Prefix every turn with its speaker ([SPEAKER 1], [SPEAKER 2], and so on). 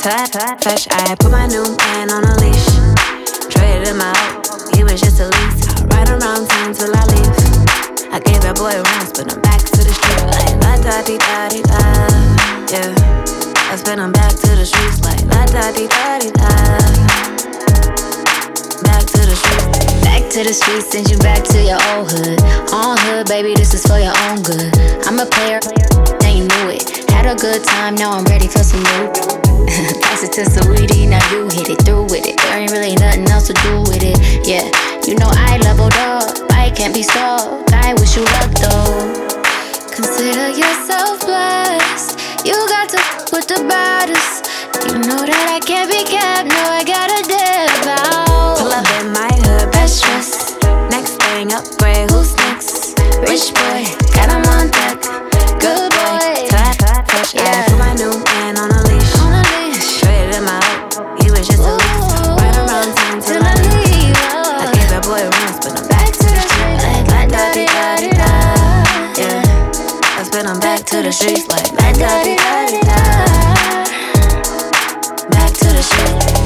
[SPEAKER 1] Touch, I put my new man on a leash. Traded him out, he was just a lease. I ride around town till I leave. I gave that boy rounds, but I'm back to the street like la da di da di da. Yeah, I spin him back to the streets like la da di da di da. Back to the streets.
[SPEAKER 2] Back to the streets, send you back to your old hood. On hood, baby, this is for your own good. I'm a player, and you knew it. Had a good time, now I'm ready for some new. Pass it to Saweetie, now you hit it through with it. There ain't really nothing else to do with it. Yeah, you know I leveled up, I can't be stopped. I wish you luck though. Consider yourself blessed. You got to with the baddest. You know that I can't be kept. No, I gotta dip out.
[SPEAKER 1] Pull up in my hood, best dress. Next thing upgrade, who's next? Rich boy, got him on deck. Good boy, touch. I put my new man on a leash. Traded him out, he was just a lease. Right around town till I leave. I gave that boy rounds, but I'm back to the streets like la da di da di da. Yeah, I spin him back to the streets like la da di da di da. Back to the streets.